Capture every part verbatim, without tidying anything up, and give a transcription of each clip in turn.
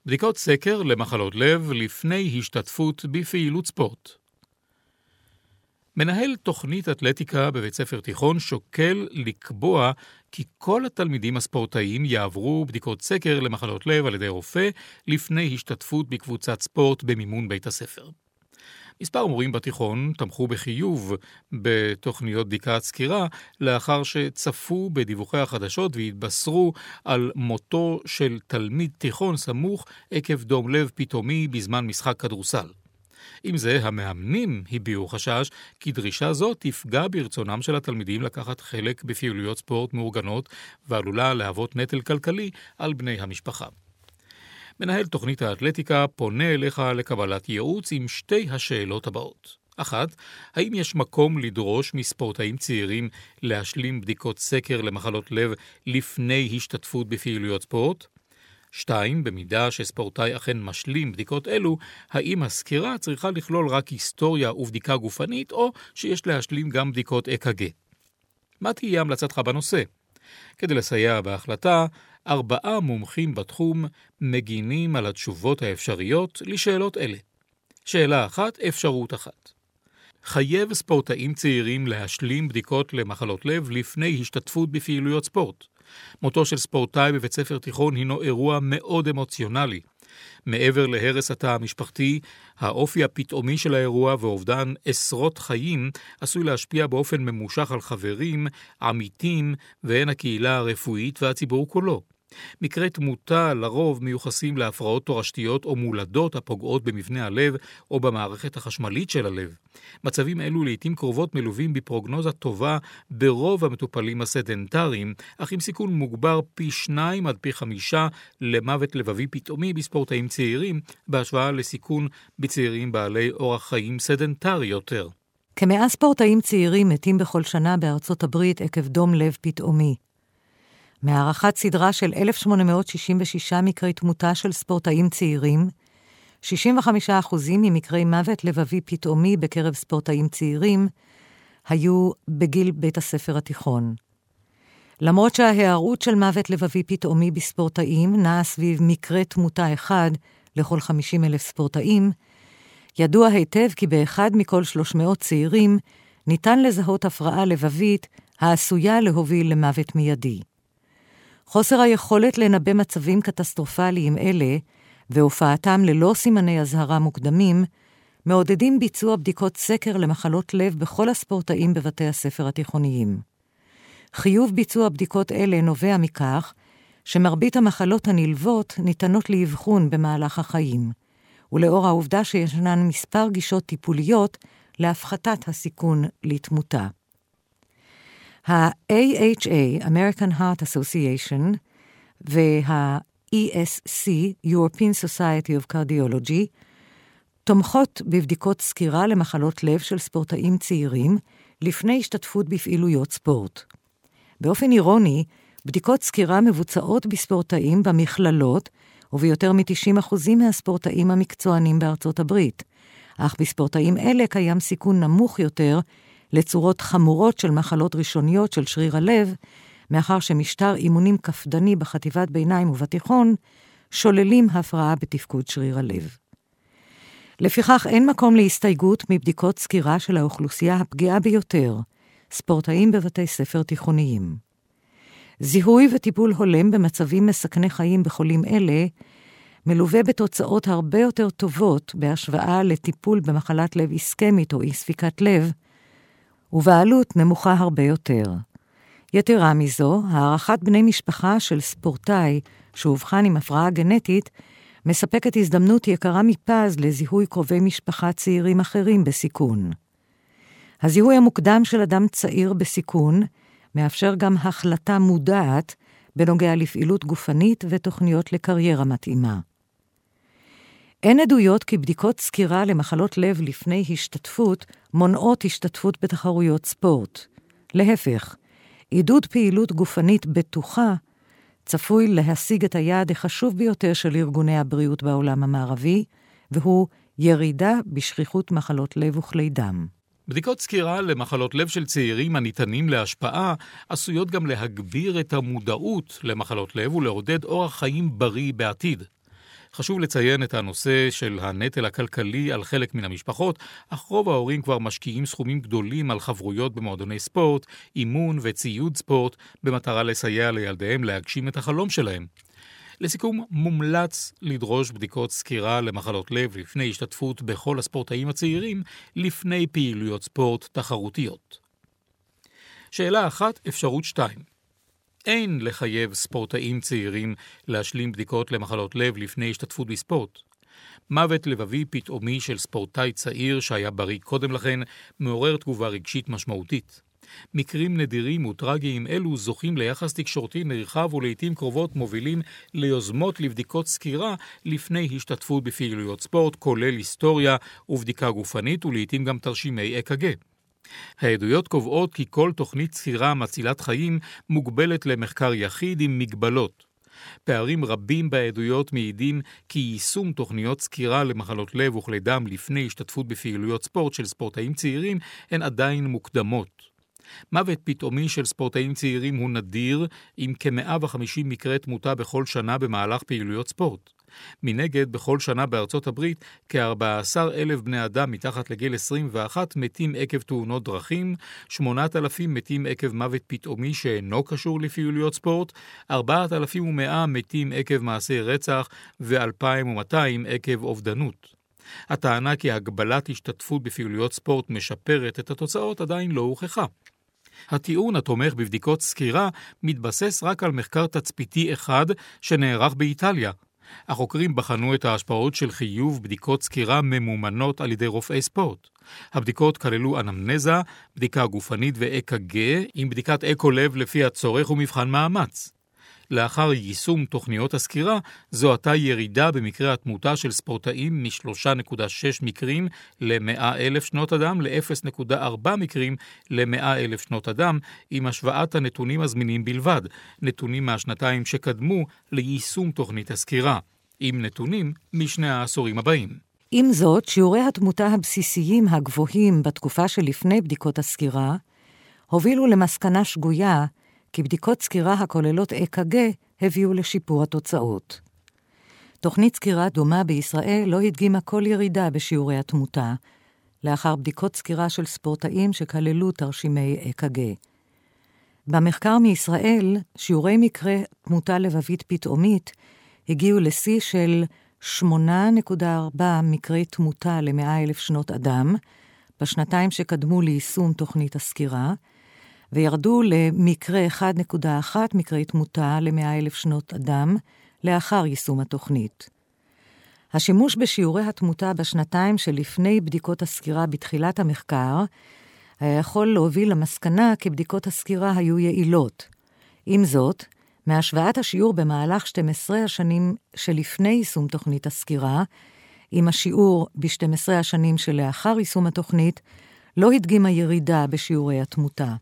בדיקות סקר למחלות לב לפני השתתפות בפעילות ספורט. מנהל תוכנית אתלטיקה בבית ספר תיכון שוקל לקבוע כי כל התלמידים הספורטאים יעברו בדיקות סקר למחלות לב על ידי רופא לפני השתתפות בקבוצת ספורט במימון בית הספר. מספר מורים בתיכון תמכו בחיוב בתוכניות בדיקת סקירה לאחר שצפו בדיווחי החדשות והתבשרו על מותו של תלמיד תיכון סמוך עקב דום לב פתאומי בזמן משחק כדורסל. עם זה, המאמנים הביעו חשש כי דרישה זו תפגע ברצונם של התלמידים לקחת חלק בפעילויות ספורט מאורגנות ועלולה להוות נטל כלכלי על בני המשפחה. מנהל תוכנית האתלטיקה פונה אליך לקבלת ייעוץ עם שתי השאלות הבאות. אחת, האם יש מקום לדרוש מספורטאים צעירים להשלים בדיקות סקר למחלות לב לפני השתתפות בפעילויות ספורט? שתיים, במידה שספורטאי אכן משלים בדיקות אלו, האם הסקירה צריכה לכלול רק היסטוריה ובדיקה גופנית, או שיש להשלים גם בדיקות אק ג'? מה תהיה המלצתך בנושא? כדי לסייע בהחלטה, ארבעה מומחים בתחום מגינים על התשובות האפשריות לשאלות אלה. שאלה אחת, אפשרות אחת. חייב ספורטאים צעירים להשלים בדיקות למחלות לב לפני השתתפות בפעילויות ספורט. מותו של ספורטאי בבית ספר תיכון הינו אירוע מאוד אמוציונלי. מעבר להרס התא המשפחתי, האופי הפתאומי של האירוע ואובדן עשרות חיים עשוי להשפיע באופן ממושך על חברים, עמיתים והן הקהילה הרפואית והציבור כולו. מקרי תמותה לרוב מיוחסים להפרעות תורשתיות או מולדות הפוגעות במבנה הלב או במערכת החשמלית של הלב. מצבים אלו לעתים קרובות מלווים בפרוגנוזה טובה ברוב המטופלים הסדנטריים, אך עם סיכון מוגבר פי שניים עד פי חמישה למוות לבבי פתאומי בספורטאים צעירים, בהשוואה לסיכון בצעירים בעלי אורח חיים סדנטרי יותר. כמאה ספורטאים צעירים מתים בכל שנה בארצות הברית עקב דום לב פתאומי. מערכת סדרה של אלף שמונה מאות שישים ושישה מקרי תמותה של ספורטאים צעירים, שישים וחמישה אחוזים ממקרי מוות לבבי פתאומי בקרב ספורטאים צעירים היו בגיל בית הספר התיכון. למרות שההיערות של מוות לבבי פתאומי בספורטאים נעה סביב מקרה תמותה אחד לכל חמישים אלף ספורטאים, ידוע היטב כי באחד מכל שלוש מאות צעירים ניתן לזהות הפרעה לבבית העשויה להוביל למוות מיידי. חוסר היכולת לנבא מצבים קטסטרופליים אלה, והופעתם ללא סימני הזהרה מוקדמים, מעודדים ביצוע בדיקות סקר למחלות לב בכל הספורטאים בבתי הספר התיכוניים. חיוב ביצוע בדיקות אלה נובע מכך שמרבית המחלות הנלוות ניתנות לאבחון במהלך החיים, ולאור העובדה שישנן מספר גישות טיפוליות להפחתת הסיכון לתמותה. ה-A H A, American Heart Association, וה-E S C, European Society of Cardiology, תומכות בבדיקות סקירה למחלות לב של ספורטאים צעירים לפני השתתפות בפעילויות ספורט. באופן אירוני, בדיקות סקירה מבוצעות בספורטאים במכללות, וביותר מ-תשעים אחוז מהספורטאים המקצוענים בארצות הברית, אך בספורטאים אלה קיים סיכון נמוך יותר לצורות חמורות של מחלות ראשוניות של שריר הלב, מאחר שמשטר אימונים קפדני בחטיבת ביניים ובתיכון שוללים הפרעה בתפקוד שריר הלב. לפיכך אין מקום להסתייגות מבדיקות סקירה של האוכלוסייה הפגיעה ביותר, ספורטאים בבתי ספר תיכוניים. זיהוי וטיפול הולם במצבים מסכני חיים בחולים אלה מלווה בתוצאות הרבה יותר טובות בהשוואה לטיפול במחלת לב איסקמית או אי ספיקת לב, ובעלות נמוכה הרבה יותר. יתרה מזו, הערכת בני משפחה של ספורטאי שהובחן עם הפרעה גנטית מספקת הזדמנות יקרה מפז לזיהוי קרובי משפחה צעירים אחרים בסיכון. הזיהוי המוקדם של אדם צעיר בסיכון מאפשר גם החלטה מודעת בנוגע לפעילות גופנית ותוכניות לקריירה מתאימה. אין עדויות כי בדיקות סקירה למחלות לב לפני השתתפות מונעות השתתפות בתחרויות ספורט. להפך, עידוד פעילות גופנית בטוחה צפוי להשיג את היעד החשוב ביותר של ארגוני הבריאות בעולם המערבי, והוא ירידה בשכיחות מחלות לב וכלי דם. בדיקות סקירה למחלות לב של צעירים הניתנים להשפעה עשויות גם להגביר את המודעות למחלות לב ולעודד אורח חיים בריא בעתיד. חשוב לציין את הנושא של הנטל הכלכלי על חלק מן המשפחות, אך רוב ההורים כבר משקיעים סכומים גדולים על חברויות במועדוני ספורט, אימון וציוד ספורט, במטרה לסייע לילדיהם להגשים את החלום שלהם. לסיכום, מומלץ לדרוש בדיקות סקירה למחלות לב לפני השתתפות בכל הספורטאים הצעירים, לפני פעילויות ספורט תחרותיות. שאלה אחת, אפשרות שתיים. אין לחייב ספורטאים צעירים להשלים בדיקות למחלות לב לפני השתתפות בספורט. מוות לבבי פתאומי של ספורטאי צעיר שהיה בריא קודם לכן מעורר תגובה רגשית משמעותית. מקרים נדירים וטרגיים אלו זוכים ליחס תקשורתי נרחב ולעיתים קרובות מובילים ליוזמות לבדיקות סקירה לפני השתתפות בפעילויות ספורט, כולל היסטוריה ובדיקה גופנית ולעיתים גם תרשימי אק"ג. העדויות קובעות כי כל תוכנית סקירה מצילת חיים מוגבלת למחקר יחיד עם מגבלות. פערים רבים בעדויות מעידים כי יישום תוכניות סקירה למחלות לב וכלי דם לפני השתתפות בפעילויות ספורט של ספורטאים צעירים הן עדיין מוקדמות. מוות פתאומי של ספורטאים צעירים הוא נדיר, עם כ-מאה וחמישים מקרי תמותה בכל שנה במהלך פעילויות ספורט. מנגד, בכל שנה בארצות הברית, כ-ארבעה עשר אלף בני אדם מתחת לגיל עשרים ואחת מתים עקב תאונות דרכים, שמונת אלפים מתים עקב מוות פתאומי שאינו קשור לפעילויות ספורט, ארבעת אלפים ומאה מתים עקב מעשי רצח ו-אלפיים ומאתיים עקב אובדנות. הטענה כי הגבלת השתתפות בפעילויות ספורט משפרת את התוצאות עדיין לא הוכחה. הטיעון התומך בבדיקות סקירה מתבסס רק על מחקר תצפיתי אחד שנערך באיטליה. החוקרים בחנו את ההשפעות של חיוב בדיקות סקירה ממומנות על ידי רופאי ספורט. הבדיקות כללו אנמנזה, בדיקה גופנית ו-אק"ג, עם בדיקת אקו-לב לפי הצורך ומבחן מאמץ. לאחר יישום תוכניות הסקירה, זו הייתה ירידה במקרה התמותה של ספורטאים מ-שלוש נקודה שש מקרים ל-מאה אלף שנות אדם ל-אפס נקודה ארבע מקרים ל-מאה אלף שנות אדם, עם השוואת הנתונים הזמינים בלבד, נתונים מהשנתיים שקדמו ליישום תוכנית הסקירה, עם נתונים משני העשורים הבאים. עם זאת, שיעורי התמותה הבסיסיים הגבוהים בתקופה שלפני בדיקות הסקירה, הובילו למסקנה שגויה כי בדיקות סקירה הכוללות אק"ג הביאו לשיפור התוצאות. תוכנית סקירה דומה בישראל לא הדגימה כל ירידה בשיעורי התמותה, לאחר בדיקות סקירה של ספורטאים שכללו תרשימי אק"ג. במחקר מישראל, שיעורי מקרה תמותה לבבית פתאומית הגיעו לשיא של שמונה נקודה ארבע מקרי תמותה ל-מאה אלף שנות אדם, בשנתיים שקדמו ליישום תוכנית הסקירה, וירדו למקרה אחד נקודה אחת מקרי תמותה ל-מאה אלף שנות אדם לאחר יישום התוכנית. השימוש בשיעורי התמותה בשנתיים שלפני בדיקות הסקירה בתחילת המחקר היה יכול להוביל למסקנה כי בדיקות הסקירה היו יעילות. עם זאת, מהשוואת השיעור במהלך שתים עשרה השנים שלפני יישום תוכנית הסקירה, עם השיעור ב-שתים עשרה השנים שלאחר יישום התוכנית, לא הדגימה ירידה בשיעורי התמותה.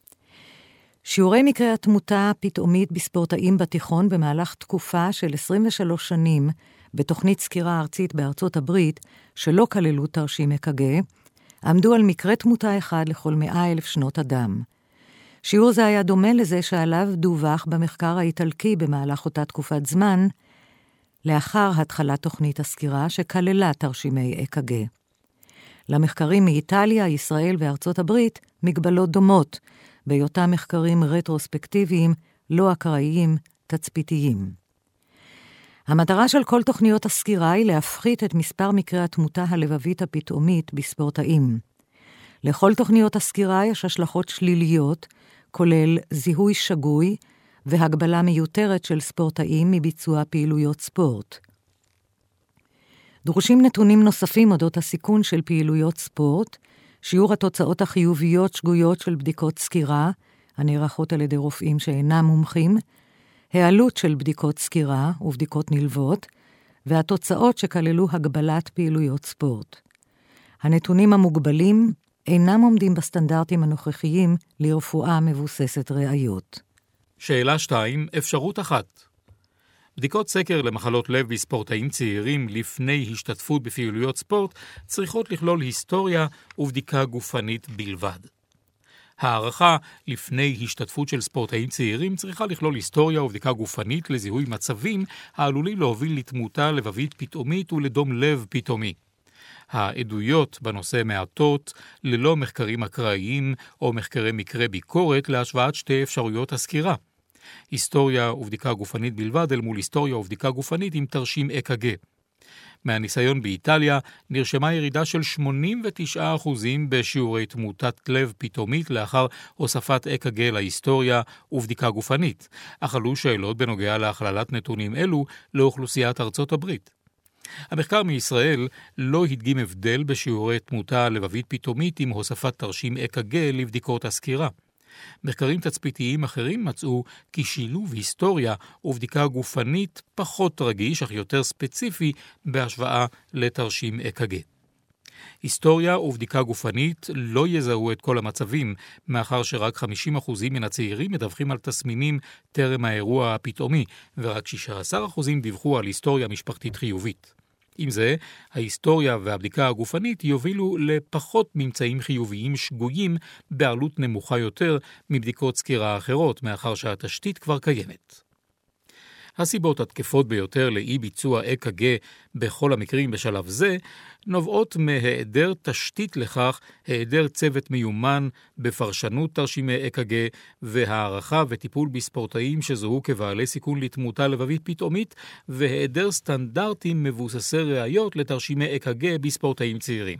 שיעורי מקרי התמותה פתאומית בספורטאים בתיכון במהלך תקופה של עשרים ושלוש שנים בתוכנית סקירה ארצית בארצות הברית, שלא כללו תרשים אק"ג, עמדו על מקרה תמותה אחד לכל מאה אלף שנות אדם. שיעור זה היה דומה לזה שעליו דווח במחקר האיטלקי במהלך אותה תקופת זמן, לאחר התחלת תוכנית הסקירה שכללה תרשימי אק"ג. למחקרים מאיטליה, ישראל וארצות הברית מגבלות דומות, בהיותם מחקרים רטרוספקטיביים, לא אקראיים, תצפיתיים. המטרה של כל תוכניות הסקירה היא להפחית את מספר מקרי התמותה הלבבית הפתאומית בספורטאים. לכל תוכניות הסקירה יש השלכות שליליות, כולל זיהוי שגוי והגבלה מיותרת של ספורטאים מביצוע פעילויות ספורט. דרושים נתונים נוספים אודות הסיכון של פעילויות ספורט, שיעור התוצאות החיוביות שגויות של בדיקות סקירה, הנערכות על ידי רופאים שאינם מומחים, העלות של בדיקות סקירה ובדיקות נלוות, והתוצאות שכללו הגבלת פעילויות ספורט. הנתונים המוגבלים אינם עומדים בסטנדרטים הנוכחיים לרפואה מבוססת ראיות. שאלה שתיים, אפשרות אחת. בדיקות סקר למחלות לב בספורטאים צעירים לפני השתתפות בפעילויות ספורט צריכות לכלול היסטוריה ובדיקה גופנית בלבד. הערכה לפני השתתפות של ספורטאים צעירים צריכה לכלול היסטוריה ובדיקה גופנית לזיהוי מצבים העלולים להוביל לתמותה לבבית פתאומית ולדום לב פתאומי. העדויות בנושא מעטות ללא מחקרים אקראיים או מחקרי מקרה ביקורת להשוואת שתי אפשרויות הסקירה. היסטוריה ובדיקה גופנית בלבד אל מול היסטוריה ובדיקה גופנית עם תרשים אק"ג. מהניסיון באיטליה נרשמה ירידה של שמונים ותשעה אחוז בשיעורי תמותת לב פתאומית לאחר הוספת אק"ג להיסטוריה ובדיקה גופנית, אך עלו שאלות בנוגע להכללת נתונים אלו לאוכלוסיית ארצות הברית. המחקר מישראל לא הדגים הבדל בשיעורי תמותה לבבית פתאומית עם הוספת תרשים אק"ג לבדיקות הסקירה. מחקרים תצפיתיים אחרים מצאו כי שילוב היסטוריה ובדיקה גופנית פחות רגיש אך יותר ספציפי בהשוואה לתרשים אק"ג. היסטוריה ובדיקה גופנית לא יזהו את כל המצבים, מאחר שרק חמישים אחוז מן הצעירים מדווחים על תסמינים טרם האירוע הפתאומי, ורק שישה עשר אחוז דיווחו על היסטוריה משפחתית חיובית. עם זה, ההיסטוריה והבדיקה הגופנית יובילו לפחות ממצאים חיוביים שגויים בעלות נמוכה יותר מבדיקות סקירה אחרות, מאחר שהתשתית כבר קיימת. הסיבות התקפות ביותר לאי ביצוע אק"ג בכל המקרים בשלב זה נובעות מהיעדר תשתית לכך, היעדר צוות מיומן בפרשנות תרשימי אק"ג והערכה וטיפול בספורטאים שזוהו כבעלי סיכון לתמותה לבבית פתאומית, והיעדר סטנדרטים מבוססי ראיות לתרשימי אק"ג בספורטאים צעירים.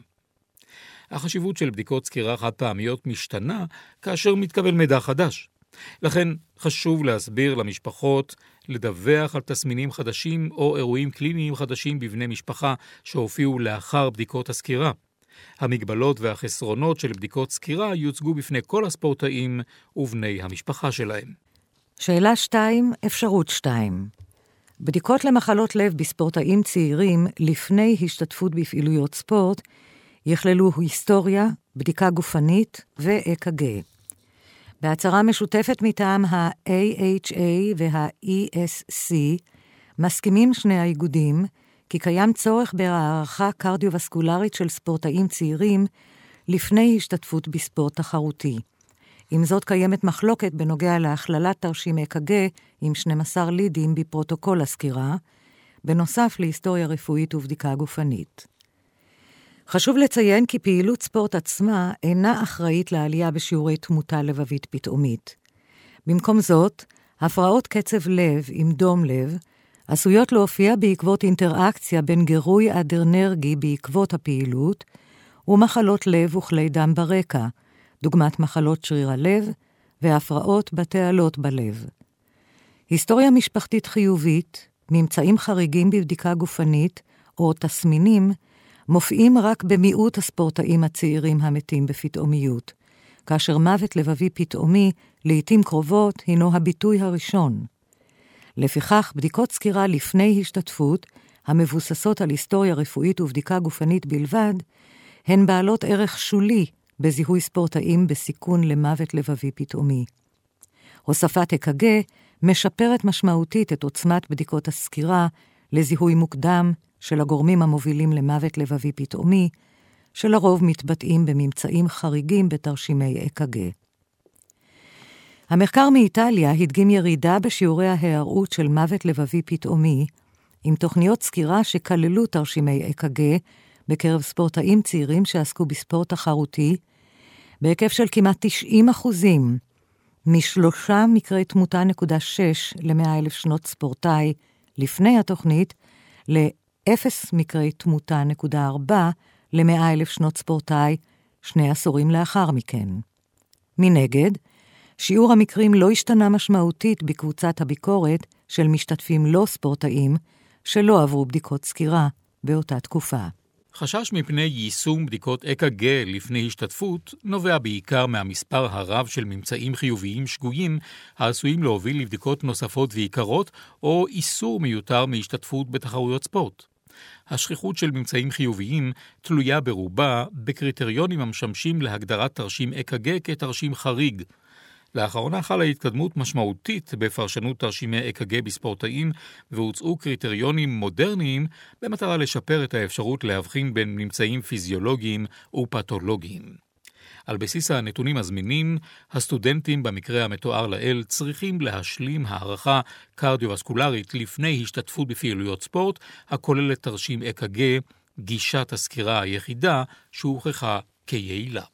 החשיבות של בדיקות סקירה חד פעמיות משתנה כאשר מתקבל מידע חדש. לכן חשוב להסביר למשפחות לדווח על תסמינים חדשים או אירועים קליניים חדשים בבני משפחה שהופיעו לאחר בדיקות הסקירה. המגבלות והחסרונות של בדיקות סקירה יוצגו בפני כל הספורטאים ובני המשפחה שלהם. שאלה שתיים, אפשרות שתיים. בדיקות למחלות לב בספורטאים צעירים לפני השתתפות בפעילויות ספורט יכללו היסטוריה, בדיקה גופנית ו-אק"ג. בהצהרה משותפת מטעם ה-A H A וה-E S C מסכימים שני האיגודים כי קיים צורך בהערכה קרדיו-וסקולרית של ספורטאים צעירים לפני השתתפות בספורט תחרותי. עם זאת קיימת מחלוקת בנוגע להכללת תרשים אק"ג עם שנים עשר לידים בפרוטוקול הסקירה, בנוסף להיסטוריה רפואית ובדיקה גופנית. חשוב לציין כי פעילות ספורט עצמה אינה אחראית לעלייה בשיעורי תמותה לבבית פתאומית. במקום זאת, הפרעות קצב לב עם דום לב עשויות להופיע בעקבות אינטראקציה בין גירוי אדרנרגי בעקבות הפעילות ומחלות לב וכלי דם ברקע, דוגמת מחלות שריר הלב והפרעות בתעלות בלב. היסטוריה משפחתית חיובית, ממצאים חריגים בבדיקה גופנית או תסמינים מופיעים רק במיעוט הספורטאים הצעירים המתים בפתאומיות, כאשר מוות לבבי פתאומי לעתים קרובות הינו הביטוי הראשון. לפיכך, בדיקות סקירה לפני השתתפות, המבוססות על היסטוריה רפואית ובדיקה גופנית בלבד, הן בעלות ערך שולי בזיהוי ספורטאים בסיכון למוות לבבי פתאומי. הוספת אק"ג משפרת משמעותית את עוצמת בדיקות הסקירה לזיהוי מוקדם של הגורמים המובילים למוות לבבי פתאומי, שלרוב מתבטאים בממצאים חריגים בתרשימי אק"ג. המחקר מאיטליה הדגים ירידה בשיעורי ההיארעות של מוות לבבי פתאומי, עם תוכניות סקירה שכללו תרשימי אק"ג בקרב ספורטאים צעירים שעסקו בספורט תחרותי, בהיקף של כמעט תשעים אחוזים, משלושה מקרי תמותה נקודה שש למאה אלף שנות ספורטאי לפני התוכנית, לאפס מקרי תמותה נקודה ארבע למאה אלף שנות ספורטאי, שני עשורים לאחר מכן. מנגד, שיעור המקרים לא השתנה משמעותית בקבוצת הביקורת של משתתפים לא ספורטאים שלא עברו בדיקות סקירה באותה תקופה. חשש מפני יישום בדיקות אק"ג לפני השתתפות נובע בעיקר מהמספר הרב של ממצאים חיוביים שגויים העשויים להוביל לבדיקות נוספות ועיקרות או איסור מיותר מהשתתפות בתחרויות ספורט. השכיחות של ממצאים חיוביים תלויה ברובה בקריטריונים המשמשים להגדרת תרשים אק"ג כתרשים חריג. לאחרונה חלה התקדמות משמעותית בפרשנות תרשימי אק"ג בספורטאים והוצאו קריטריונים מודרניים במטרה לשפר את האפשרות להבחין בין ממצאים פיזיולוגיים ופתולוגיים. על בסיס הנתונים הזמינים, הסטודנטים במקרה המתואר לאל צריכים להשלים הערכה קרדיו-וסקולרית לפני השתתפות בפעילויות ספורט, הכוללת תרשים אק"ג, גישת הסקירה היחידה שהוכחה כיעילה.